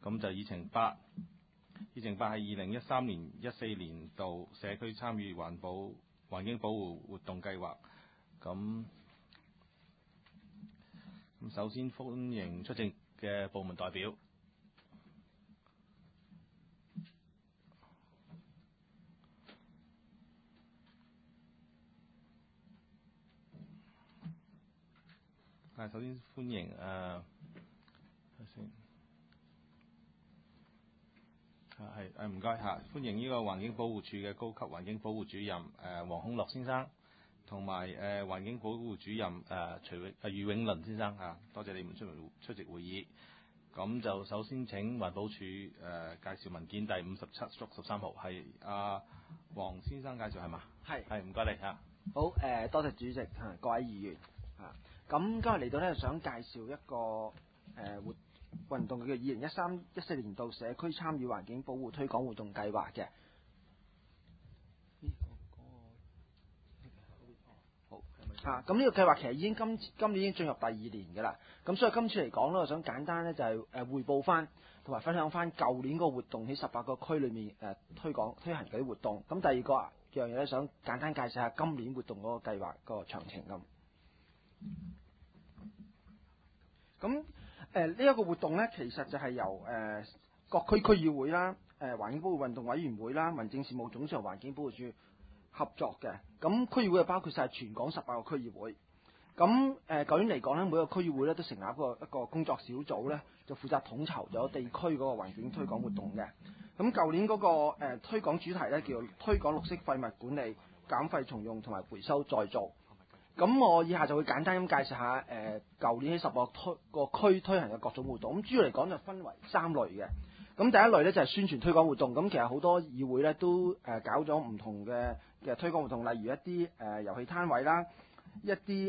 咁就議程8係2013年14年度社區參與環境保護活動計劃。咁首先歡迎出席嘅部門代表。首先歡迎唔該嚇，歡迎呢個環境保護署嘅高級環境保護主任黃孔樂先生，同埋環境保護主任余永倫先生嚇，多謝你們出席會議。咁就首先請環保署介紹文件第57/13號，係黃先生介紹係嘛？係唔該你嚇。 好多謝主席各位議員咁今日嚟到呢，想介紹一個運動叫2013-14年度社區參與環境保護推廣活動計劃嘅。咁呢個計劃其實今年已經進入第2年㗎啦。咁所以今次嚟講呢，我想簡單呢就係匯報翻同埋分享翻舊年個活動喺18個區裏面推行嗰啲活動。咁第二個樣嘢咧，想簡單介紹下今年活動嗰個計劃個詳情咁。咁呢一個活動呢，其實就係由各區區議會啦、環境保護運動委員會啦、民政事務總署、環境保護署合作嘅。咁區議會就包括晒全港18個區議會。咁舊年嚟講呢，每個區議會呢都成立一個工作小組呢，就負責統籌咗地區嗰個環境推廣活動嘅。咁舊年嗰個推廣主題呢，叫推廣綠色廢物管理、減廢重用同埋回收再造。咁我以下就會簡單咁介紹下舊年喺10個區推行嘅各種活動。咁主要嚟講就分為3類嘅。咁第一類呢，就係宣傳推廣活動。咁其實好多議會呢都搞咗唔同嘅推廣活動，例如一啲遊戲攤位啦，一啲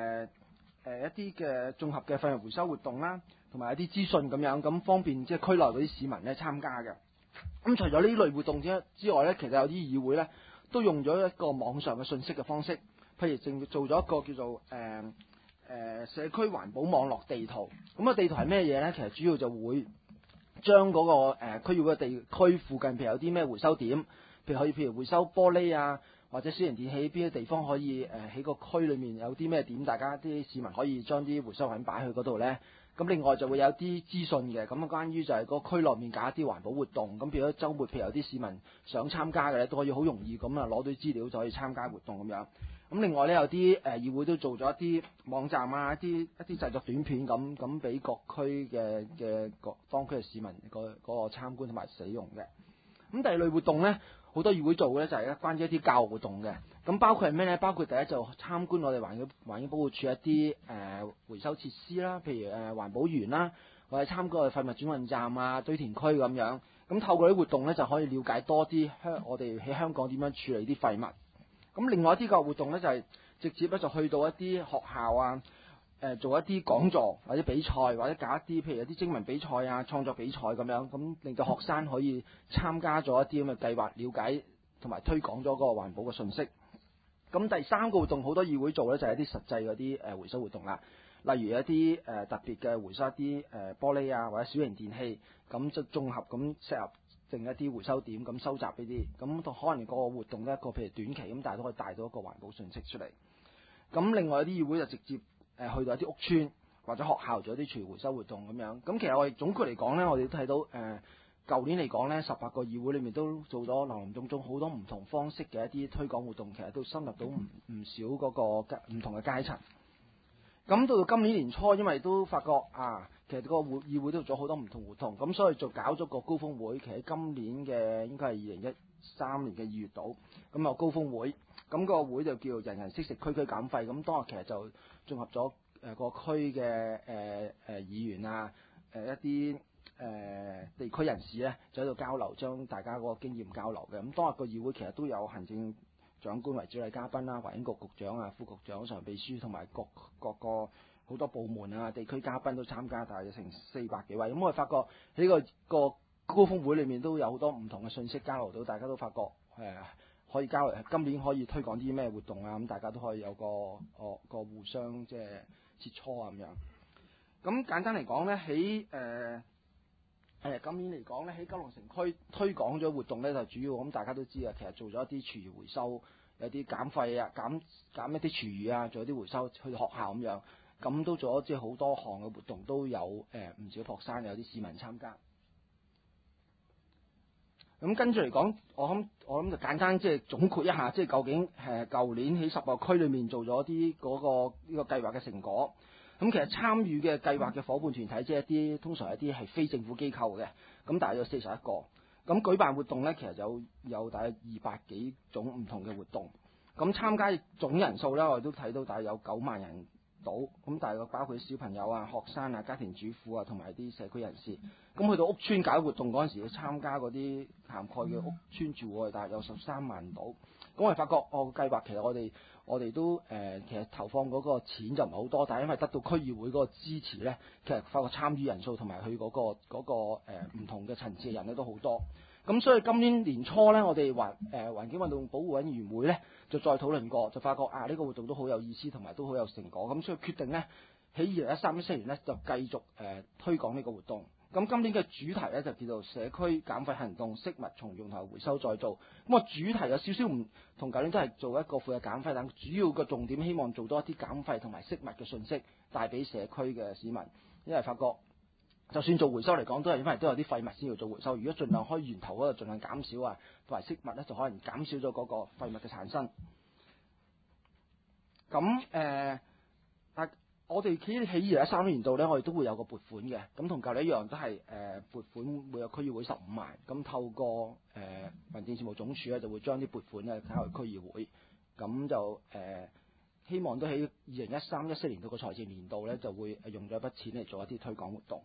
嘅綜合嘅廢物回收活動啦，同埋一啲資訊咁樣，咁方便即係區內嗰啲市民呢參加嘅。咁除咗呢類活動之外呢，其實有啲議會呢都用咗一個網上嘅信息嘅方式。譬如正做咗一個叫做社區環保網絡地圖。咁個地圖係咩嘢呢？其實主要就會將嗰個區議會嘅地區附近，譬如有啲咩回收點，譬如回收玻璃啊，或者小型電器邊啲地方可以喺個區裏面有啲咩點，大家啲市民可以將啲回收品擺去嗰度呢。咁另外就會有啲資訊嘅，咁關於就係個區內面搞一啲環保活動。咁譬如週末，譬如有啲市民想參加嘅咧，都可以好容易咁攞到資料就可以參加活動咁樣。咁另外咧，有啲議會都做咗一啲網站啊，一啲製作短片咁俾各區嘅各當區嘅市民嗰個參觀同埋使用嘅。咁第二類活動咧，好多議會做嘅咧就係關於一啲教育活動嘅。咁包括係咩咧？包括第一就參觀我哋環境保護署一啲回收設施啦，譬如環保園啦，或者參觀我哋廢物轉運站啊、堆填區咁樣。咁透過啲活動咧，就可以了解多啲我哋喺香港點樣處理啲廢物。咁另外一啲個活動咧，就係直接咧就去到一啲學校啊，做一啲講座或者比賽，或者搞一啲譬如一啲徵文比賽啊、創作比賽咁樣，咁令到學生可以參加咗一啲咁嘅計劃，了解同埋推廣咗嗰個環保嘅信息。咁第三個活動好多議會做咧，就係一啲實際嗰啲回收活動啦，例如一啲特別嘅回收一啲玻璃啊，或者小型電器，咁就綜合咁適合定一啲回收點咁收集呢啲，咁可能個活動呢，一個譬如短期咁，但係都可以帶到一個環保信息出嚟。咁另外有啲議會就直接去到一啲屋邨或者學校做一啲廚餘回收活動咁樣。咁其實我哋總括嚟講呢，我哋都睇到舊年嚟講呢，18個議會裏面都做咗林林總總好多唔同方式嘅一啲推廣活動，其實都深入到唔少嗰個唔同嘅階層。咁到今年年初，因為都發覺其實個議會都做咗好多唔同活動，咁所以就搞咗個高峰會。其實今年嘅應該係2013年嘅2月度，咁有高峰會。咁個會就叫人人識食，區區減廢。咁當日其實就綜合咗個區嘅議員啊，一啲地區人士咧，就喺度交流，將大家嗰個經驗交流嘅。咁當日個議會其實都有行政長官為主禮嘉賓啦，環境局局長啊、副局長、常任秘書同埋各個好多部門啊、地區嘉賓都參加，大約成400幾位。咁我哋發覺喺個高峰會裏面都有好多唔同嘅信息交流到，大家都發覺可以交流，今年可以推廣啲咩活動啊？咁大家都可以有個互相即係切磋啊咁樣。咁簡單嚟講咧，喺今年嚟講咧，喺九龍城區推廣咗活動咧，就主要咁大家都知啊，其實做咗一啲廚餘回收，有啲減廢啊，減一啲廚餘啊，做一啲回收去學校咁樣，咁都做咗即係好多項嘅活動，都有唔少學生有啲市民參加。咁跟住嚟講，我諗就簡單即係總括一下，即係究竟舊年喺10個區裏面做咗啲呢個計劃嘅成果。咁其實參與嘅計劃嘅伙伴團體，即係通常一啲係非政府機構嘅，咁大約有41個。咁舉辦活動咧，其實有大約200幾種唔同嘅活動。咁參加總人數咧，我哋都睇到大約有9萬人到。咁大約包括小朋友啊、學生啊、家庭主婦啊，同埋啲社區人士。咁去到屋邨搞活動嗰陣時，去參加嗰啲涵蓋嘅屋邨住戶，大約有13萬到。咁我哋發覺計劃其實我哋都其實投放嗰個錢就唔係好多，但係因為得到區議會嗰個支持咧，其實發覺參與人數同埋佢嗰個唔同嘅層次嘅人咧都好多。咁所以今年年初咧，我哋環境運動保護委員會咧就再討論過，就發覺呢個活動都好有意思，同埋都好有成果。咁所以決定咧喺2013-14年咧就繼續推廣呢個活動。咁今年嘅主題咧就叫做社區減廢行動，惜物重用同埋回收再造。咁個主題有少少唔同，舊年都係做一個負責減廢，但主要個重點希望做多一啲減廢同埋惜物嘅信息帶俾社區嘅市民，因為發覺就算做回收嚟講，都係因為都有啲廢物先要做回收。如果盡量開源頭嗰度盡量減少啊，同埋惜物咧就可能減少咗嗰個廢物嘅產生。咁我哋喺2013年度咧，我哋都會有個撥款嘅，咁同舊年一樣都係撥款每個區議會15萬，咁透過民政事務總署咧就會將啲撥款咧交去區議會，咁就希望都喺2013-14年度個財政年度咧就會用咗一筆錢嚟做一啲推廣活動。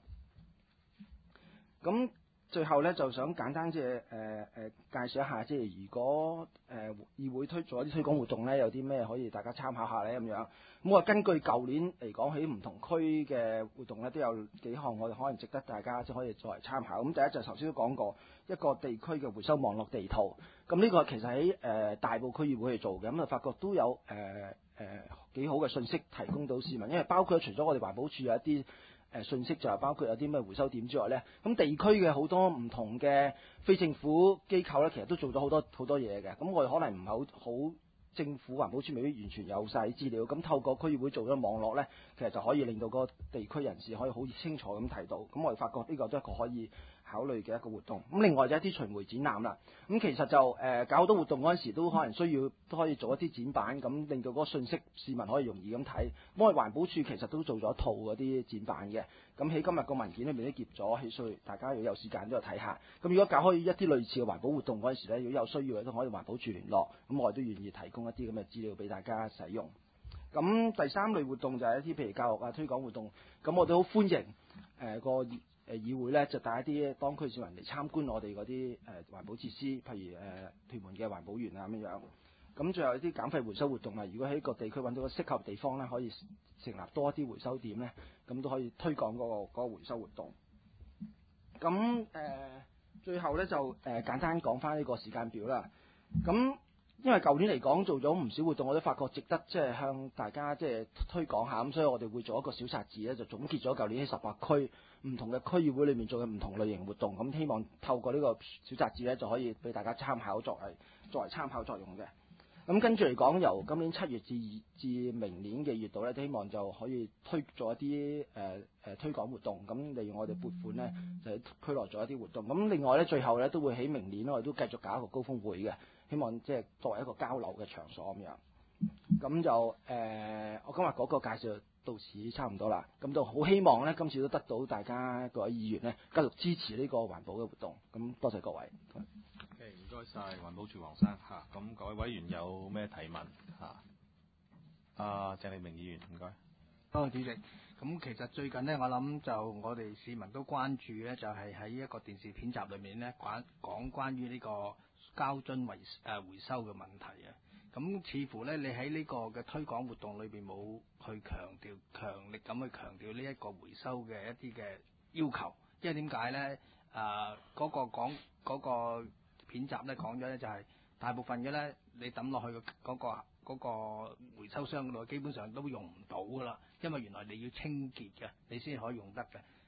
咁最後咧就想簡單介紹一下，即係如果議會做一啲推廣活動咧，有啲咩可以大家參考下咧咁樣。咁我根據舊年嚟講，喺唔同區嘅活動咧都有幾項我哋可能值得大家即係可以作為參考。咁第一就頭先都講過一個地區嘅回收網絡地圖。咁呢個其實喺大埔區議會去做嘅，咁就發覺都有幾好嘅信息提供到市民，因為包括除咗我哋環保署有一啲信息，就係包括有啲咩回收點之外咧，咁地區嘅好多唔同嘅非政府機構咧，其實都做咗好多嘢嘅。咁我哋可能唔係好政府環保署未必完全有晒資料，咁透過區議會做咗網絡咧，其實就可以令到個地區人士可以好清楚咁睇到。咁我哋發覺呢個都係一個可以考慮嘅一個活動。咁另外就一啲巡迴展覽啦。咁其實就搞好多活動嗰陣時，都可能都可以做一啲展板，咁令到嗰個信息市民可以容易咁睇。咁我哋環保署其實都做咗一套嗰啲展板嘅。咁喺今日個文件裏面都夾咗，所以大家如果有時間都有睇下。咁如果搞開一啲類似嘅環保活動嗰陣時咧，如果有需要嘅都可以環保署聯絡，咁我哋都願意提供一啲咁嘅資料俾大家使用。咁第三類活動就係一啲譬如教育啊、推廣活動，咁我哋好歡迎個議會咧就帶一啲當區市民嚟參觀我哋嗰啲環保設施，譬如屯門嘅環保園啊咁樣。咁仲有一啲減廢回收活動啊，如果喺個地區揾到個適合地方咧，可以成立多一啲回收點咧，咁都可以推廣嗰個回收活動。咁最後咧就簡單講翻呢個時間表啦。咁因為舊年嚟講做咗唔少活動，我都發覺值得即係向大家即係推廣下，咁所以我哋會做一個小冊子咧，就總結咗舊年喺18區唔同嘅區議會裏面做嘅唔同類型活動，咁希望透過呢個小冊子咧就可以俾大家參考，作為參考作用嘅。咁跟住嚟講，由今年7月至明年嘅月度咧，都希望就可以做一啲推廣活動。咁例如我哋撥款咧，就喺區內做一啲活動。咁另外咧，最後咧都會喺明年我哋都繼續搞一個高峰會嘅，希望即係作為一個交流嘅場所咁樣。咁就我今日嗰個介紹到此差唔多啦。咁就好希望咧，今次都得到大家各位議員咧繼續支持呢個環保嘅活動。咁多謝各位。 唔該晒環保署黃生嚇，咁各位委員有咩提問嚇？鄭利明議員，唔該。 多謝主席。咁其實最近呢，我諗就我哋市民都關注咧，就係喺一個電視片集裏面咧講關於呢個膠樽回收嘅問題啊。咁似乎咧，你喺呢個嘅推廣活動裏邊冇去強力咁去強調呢一個回收嘅一啲嘅要求，因為點解咧？嗰個片集咧講咗咧，就係大部分嘅咧，你抌落去嗰個回收箱嗰度，基本上都用唔到噶啦，因為原來你要清潔嘅，你先可以用得嘅。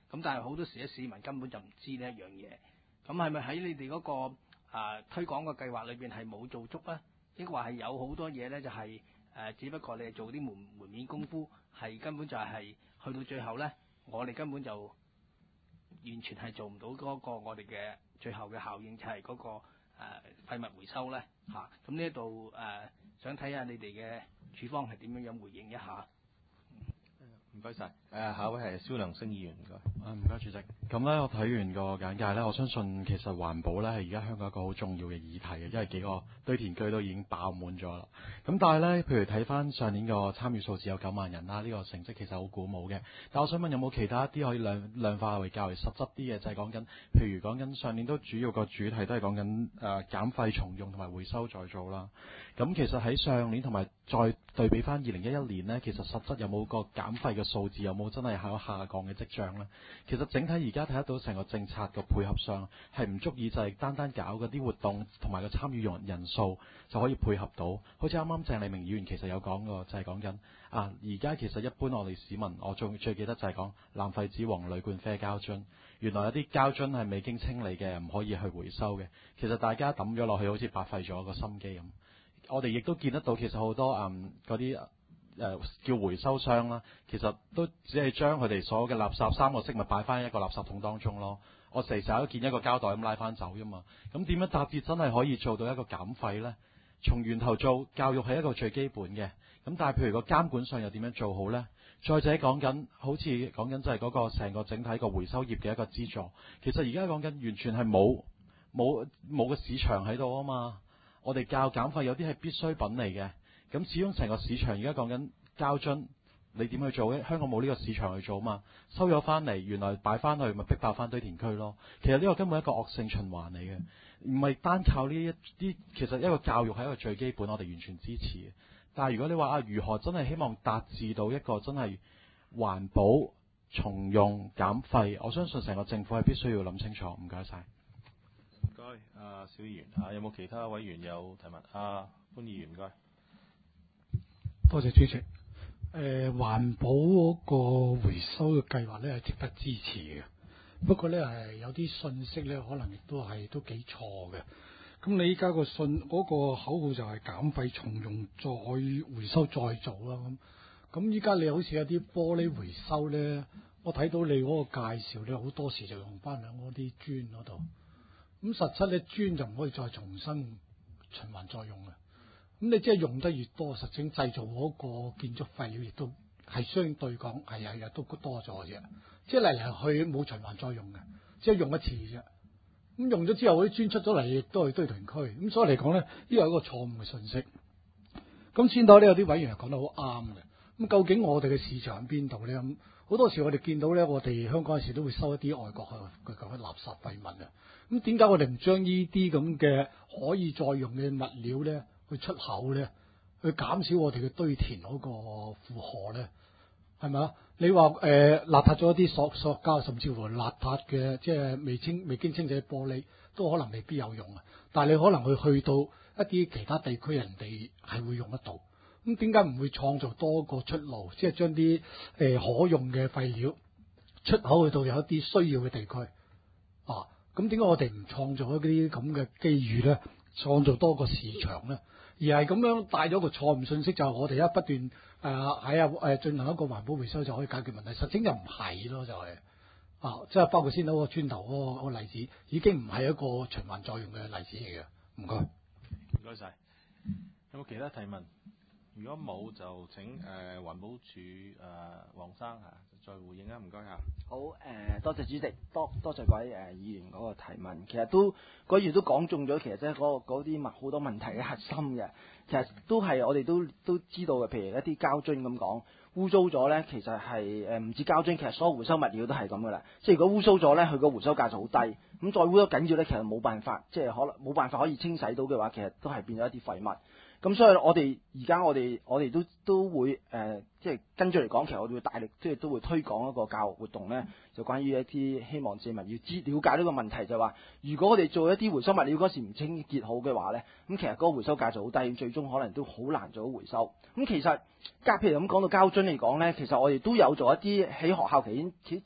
咁但係好多時咧市民根本就唔知呢一樣嘢。咁係咪喺你哋嗰個推廣嘅計劃裏邊係冇做足咧？抑或係有好多嘢咧就係只不過你係做啲門面功夫，係根本就係去到最後咧，我哋根本就完全係做唔到嗰個我哋嘅最後嘅效應，就係嗰個廢物回收咧嚇。咁呢一度想睇下你哋嘅處方係點樣回應一下。 唔該晒。下一位係蕭良升議員，唔該。 唔該主席。咁咧，我睇完個簡介咧，我相信其實環保咧係而家香港一個好重要嘅議題嘅，因為幾個堆填區都已經爆滿咗啦。咁但係咧，譬如睇翻上年個參與數字有9萬人啦，呢個成績其實好鼓舞嘅。但我想問有冇其他一啲可以量化為較為實質啲嘅，就係講緊，譬如講緊上年都主要個主題都係講緊減廢重用同埋回收再造啦。咁其實喺上年同埋再對比翻2011年呢，其實實質有冇個減廢嘅數字，有冇真係有下降嘅跡象呢？其實整體而家睇得到成個政策嘅配合上係唔足以就係單單搞嗰啲活動同埋個參與人數就可以配合到。好似啱啱鄭麗明議員其實有講過，就係講緊而家其實一般我哋市民，我最記得就係講藍廢紙黃鋁罐啡膠樽，原來有啲膠樽係未經清理嘅，唔可以去回收嘅。其實大家抌咗落去，好似白費咗個心機咁。我哋亦都見得到，其實好多嗰啲叫回收商啦，其實都只係將佢哋所有嘅垃圾3個飾物擺翻一個垃圾桶當中咯。我成日都見一個膠袋咁拉翻走啫嘛。咁點樣搭節真係可以做到一個減廢呢？從源頭做教育係一個最基本嘅。咁但係譬如個監管上又點樣做好呢？再者講緊，好似講緊就係嗰個成個整體個回收業嘅一個資助。其實而家講緊完全係冇個市場喺度啊嘛。我哋教減廢有啲係必需品嚟嘅，咁始終成個市場而家講緊膠樽，你點去做呢？香港冇呢個市場去做嘛，收咗翻嚟，原來擺翻去咪逼爆翻堆填區咯。其實呢個根本係一個惡性循環嚟嘅，唔係單靠呢一啲。其實一個教育係一個最基本，我哋完全支持嘅。但係如果你話如何真係希望達至到一個真係環保、重用、減廢，我相信成個政府係必須要諗清楚。唔該晒。 唔該，小議員有冇其他委員有提問？潘議員唔該。 多謝主席。環保嗰個回收嘅計劃咧係值得支持嘅，不過咧係有啲信息咧可能亦都幾錯嘅。咁你依家個口號就係減廢重用再回收再造啦。咁依家你好似有啲玻璃回收咧，我睇到你嗰個介紹咧好多時就用翻喺嗰啲磚嗰度。咁實質咧磚就唔可以再重新循環再用嘅。咁你即係用得越多，實情製造嗰個建築廢料亦都係相對講係都多咗嘅啫。即係嚟嚟去冇循環再用嘅，即係用一次啫。咁用咗之後，嗰啲磚出咗嚟亦都係堆填區。咁所以嚟講咧，呢個係一個錯誤嘅信息。咁先到呢，有啲委員係講得好啱嘅。咁究竟我哋嘅市場喺邊度咧？咁好多時我哋見到咧，我哋香港有時都會收一啲外國嘅垃圾廢物啊。咁點解我哋唔將呢啲咁嘅可以再用嘅物料咧去出口咧，去減少我哋嘅堆填嗰個負荷咧？係咪啊？你話邋遢咗一啲塑膠，甚至乎邋遢嘅即係未經清洗嘅玻璃，都可能未必有用啊。但係你可能去到一啲其他地區，人哋係會用得到。咁點解唔會創造多個出路？即係將啲可用嘅廢料出口去到有一啲需要嘅地區啊？咁點解我哋唔創造一啲咁嘅機遇咧？創造多個市場咧？而係咁樣帶咗個錯誤信息，就係我哋一不斷進行一個環保回收就可以解決問題，實情就唔係咯，就係即係包括先嗰個磚頭嗰個例子，已經唔係一個循環再用嘅例子嚟嘅。唔該， 唔該晒。有冇其他提問？如果冇就請環保署黃生再回應啊，唔該嚇。 好多謝主席，多謝各位議員嗰個提問。其實都嗰議員都講中咗，其實即係嗰啲好多問題嘅核心嘅。其實都係我哋都知道嘅，譬如一啲膠樽咁講，污糟咗咧，其實係唔止膠樽，其實所有回收物料都係咁噶啦。即係如果污糟咗咧，佢個回收價就好低。咁再污糟緊要咧，其實冇辦法，即係可能冇辦法可以清洗到嘅話，其實都係變咗一啲廢物。咁所以我哋而家我哋都會即係跟住嚟講，其實我哋會大力即係都會推廣一個教育活動咧，就關於一啲希望市民要了解呢個問題，就係話如果我哋做一啲回收物料嗰時唔清潔好嘅話咧，咁其實嗰個回收價就好低，最終可能都好難做到回收。咁其實譬如咁講到膠樽嚟講咧，其實我哋都有做一啲喺學校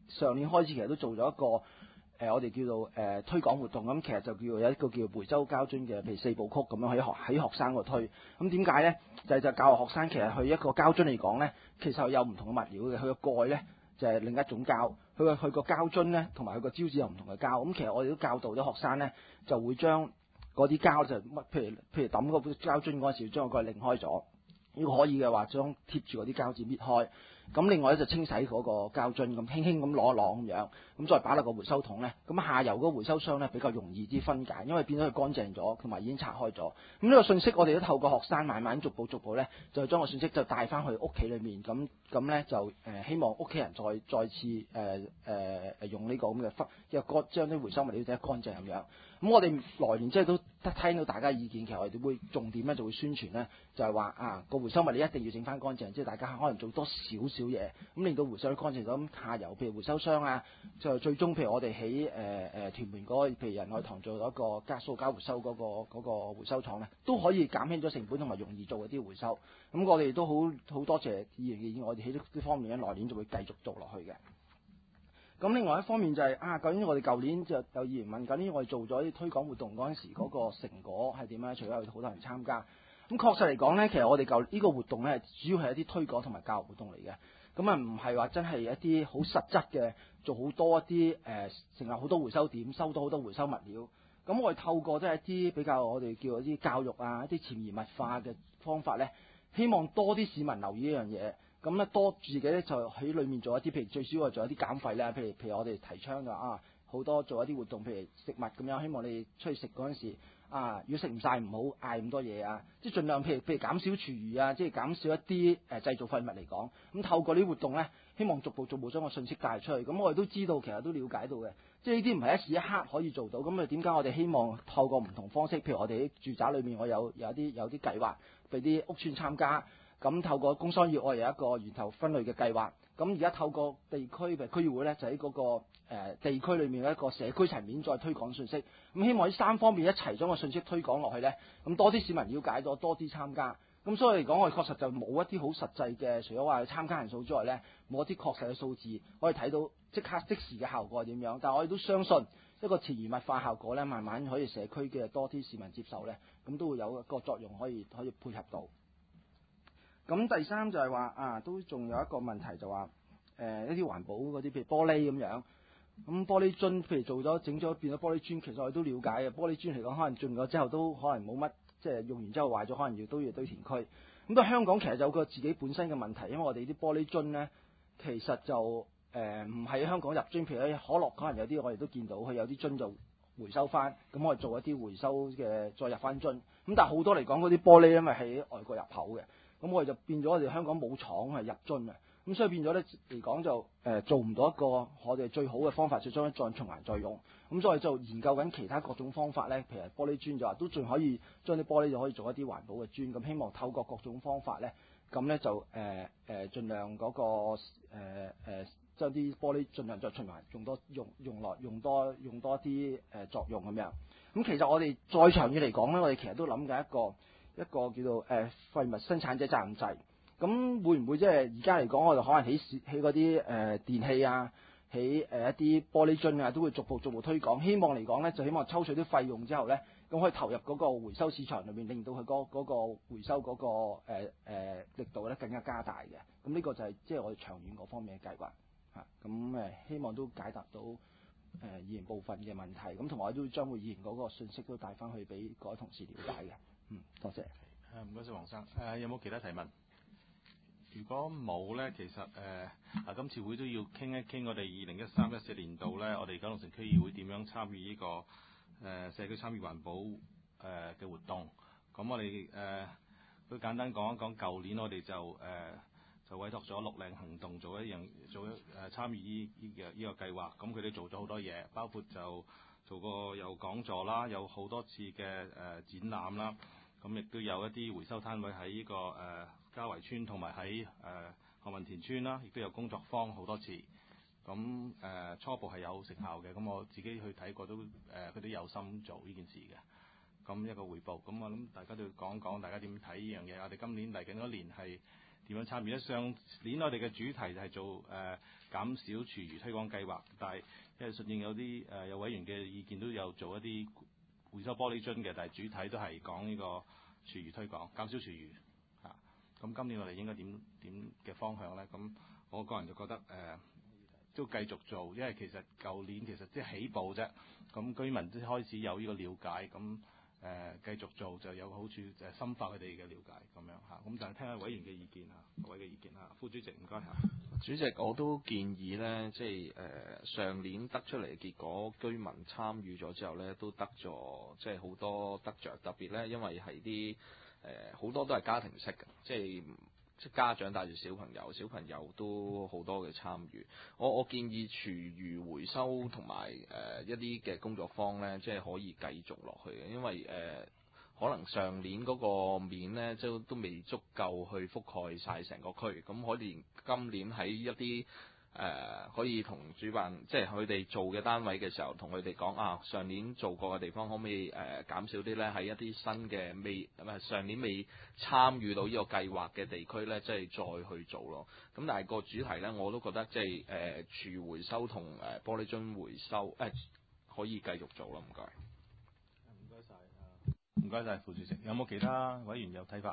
上年開始其實都做咗一個。我哋叫做推廣活動，咁其實就叫有一個叫回收膠樽嘅，譬如4部曲咁樣喺學生嗰度推。咁點解呢？就教學學生其實佢一個膠樽嚟講呢，其實有唔同嘅物料嘅。佢個蓋呢，就係另一種膠，佢個膠樽呢，同埋佢個招紙有唔同嘅膠。咁其實我哋都教導咗學生呢，就會將嗰啲膠就譬如抌嗰個膠樽嗰陣時，將個蓋擰開咗。如果可以嘅話，將貼住嗰啲膠紙搣開。咁另外咧就清洗嗰個膠樽，咁輕輕咁攞一攞咁樣，咁再擺落個回收桶咧，咁下游嗰個回收箱咧比較容易啲分解，因為變咗佢乾淨咗，同埋已經拆開咗。咁呢個信息我哋都透過學生慢慢逐步咧，就將個信息就帶翻去屋企裏面，咁咧就希望屋企人再次用呢個咁嘅將啲回收物料整得乾淨咁樣。咁我哋來年即係都聽到大家意見，其實我哋會重點咧就會宣傳咧，就係話個回收物料一定要整翻乾淨，即係大家可能做多少少嘢，咁令到回收得乾淨咗。咁下游譬如回收箱啊，就最終譬如我哋喺屯門嗰個譬如仁愛堂做咗一個塑膠回收嗰個回收廠咧，都可以減輕咗成本同埋容易做嗰啲回收。咁我哋都好多謝議員嘅意見，我哋喺呢方面咧來年就會繼續做落去嘅。咁另外一方面就係究竟我哋舊年就有議員問，究竟我哋做咗啲推廣活動嗰陣時嗰個成果係點咧？除咗有好多人參加，咁確實嚟講咧，其實我哋呢個活動咧，主要係一啲推廣同埋教育活動嚟嘅。咁唔係話真係一啲好實質嘅，做好多一啲成立好多回收點，收到好多回收物料。咁我哋透過即係一啲比較我哋叫一啲教育啊，一啲潛移默化嘅方法咧，希望多啲市民留意呢樣嘢。咁咧多自己咧就喺裏面做一啲，譬如最少係做一啲減廢啦，譬如我哋提倡就好多做一啲活動，譬如食物咁樣，希望你出去食嗰陣時如果食唔晒唔好嗌咁多嘢啊，即係盡量譬如減少廚餘啊，即係減少一啲製造廢物嚟講。咁透過呢啲活動咧，希望逐步將個信息帶出去。咁我哋都知道，其實都了解到嘅，即係呢啲唔係一時一刻可以做到。咁點解我哋希望透過唔同方式，譬如我哋喺住宅裏面，我有啲計劃俾啲屋邨參加。咁透過工商業，我有一個源頭分類嘅計劃。咁而家透過地區譬如區議會咧，就喺嗰個地區裏面一個社區層面再推廣信息。咁希望呢3方面一齊將個信息推廣落去咧，咁多啲市民了解到，多啲參加。咁所以嚟講，我哋確實就冇一啲好實際嘅，除咗話參加人數之外咧，冇一啲確實嘅數字可以睇到即時嘅效果係點樣。但係我哋都相信一個潛移默化效果咧，慢慢可以社區嘅多啲市民接受咧，咁都會有一個作用可以配合到。咁第三就係話都仲有一個問題就話一啲環保嗰啲，譬如玻璃咁樣。咁玻璃樽譬如整咗變咗玻璃磚，其實我哋都了解嘅。玻璃磚嚟講，可能進咗之後都可能冇乜，即係用完之後壞咗，可能都要堆填區。咁到香港其實有個自己本身嘅問題，因為我哋啲玻璃樽咧，其實就唔係喺香港入樽，譬如喺可樂可能有啲我哋都見到，佢有啲樽就回收翻，咁我哋做一啲回收嘅再入翻樽。咁但係好多嚟講嗰啲玻璃因為喺外國入口嘅。咁我哋就變咗我哋香港冇廠係入樽啊，咁所以變咗咧嚟講就做唔到一個我哋最好嘅方法，就將佢再循環再用。咁所以就研究緊其他各種方法咧，譬如玻璃磚就話都仲可以將啲玻璃就可以做一啲環保嘅磚。咁希望透過各種方法咧，咁咧就盡量嗰個將啲玻璃盡量再循環用多啲作用咁樣。咁其實我哋再長遠嚟講咧，我哋其實都諗緊一個叫做廢物生產者責任制。咁會唔會即係而家嚟講，我哋可能喺嗰啲電器啊，喺一啲玻璃樽啊，都會逐步推廣。希望嚟講咧，就希望抽取啲費用之後咧，咁可以投入嗰個回收市場裏面，令到佢嗰個回收嗰個力度咧更加加大嘅。咁呢個就係即係我哋長遠嗰方面嘅計劃嚇。咁希望都解答到議員部分嘅問題。咁同埋我都將會議員嗰個信息都帶翻去俾各位同事了解嘅。多謝。 唔該曬黃生。有冇其他提問？如果冇咧，其實今次會都要傾一傾我哋2013-14年度咧，我哋九龍城區議會點樣參與呢個社區參與環保嘅活動。咁我哋都簡單講一講，舊年我哋就委託咗綠領行動做參與呢個計劃。咁佢哋做咗好多嘢，包括就做過有講座啦，有好多次嘅展覽啦。咁亦都有一啲回收攤位喺呢個嘉圍村同埋喺何文田村啦，亦都有工作坊好多次。咁初步係有成效嘅。咁我自己去睇過都佢都有心做呢件事嘅。咁一個回報。咁我諗大家都要講講大家點睇呢樣嘢。我哋今年嚟緊嗰年係點樣參與咧？上年我哋嘅主題就係做減少廚餘推廣計劃，但係因為順應有啲有委員嘅意見，都有做一啲回收玻璃樽嘅，但係主體都係講呢個廚餘推廣，減少廚餘嚇。咁今年我哋應該點嘅方向咧？咁我個人就覺得都繼續做，因為其實舊年其實即係起步啫，咁居民都開始有呢個了解，咁繼續做就有好處，就係深化佢哋嘅了解咁樣嚇。咁就係聽下委員嘅意見嚇，各位嘅意見嚇。副主席唔該嚇。 主席，我都建議呢，即係上年得出嚟嘅結果，居民參與咗之後呢，都得咗即係好多得着，特別呢，因為係啲好多都係家庭式嘅，即係家長帶住小朋友，小朋友都好多嘅參與。我建議廚餘回收同埋一啲嘅工作坊呢，即係可以繼續落去嘅，因為可能上年嗰個面呢，即都未足夠去覆蓋晒成個區，咁可能今年喺一啲可以同主辦即係佢哋做嘅單位嘅時候，同佢哋講啊，上年做過嘅地方可唔可以減少啲呢？喺一啲新嘅上年未參與到呢個計劃嘅地區呢，即係再去做咯。咁但係個主題呢，我都覺得即係廚餘回收同玻璃樽回收可以繼續做咯。唔該。 唔該晒，副主席。有冇其他委員有睇法？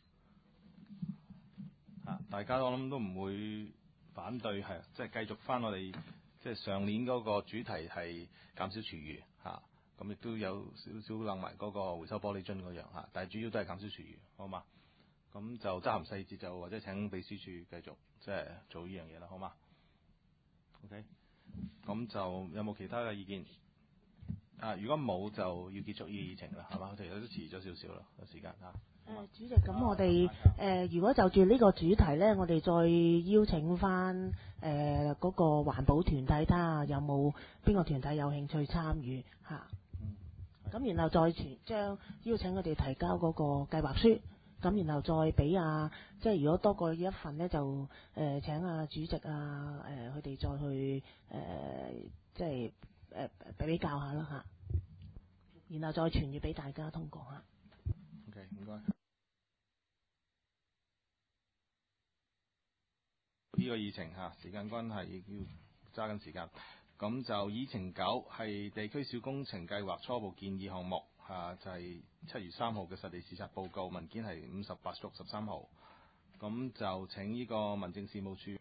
大家我諗都唔會反對，係即係繼續翻我哋即係上年嗰個主題係減少廚餘嚇，咁亦都有少少諗埋嗰個回收玻璃樽嗰樣嚇，但係主要都係減少廚餘，好嘛？咁就執行細節就或者請秘書處繼續即係做呢樣嘢啦，好嘛 ？OK， 咁就有冇其他嘅意見？如果冇就要結束呢個議程啦，係嘛？我哋都遲咗少少啦，個時間嚇。 主席，咁我哋如果就住呢個主題呢，我哋再邀請翻嗰個環保團體，睇下有冇邊個團體有興趣參與嚇。咁然後再將邀請佢哋提交嗰個計劃書，咁然後再俾即係如果多過一份呢，就請主席佢哋再去即係比較下啦嚇，然後再傳閱俾大家通過嚇。 OK， 唔該。呢個議程嚇，時間關係要揸緊時間。咁就議程9係地區小工程計劃初步建議項目就係7月3號嘅實地視察報告，文件係58/63號。咁就請呢個民政事務處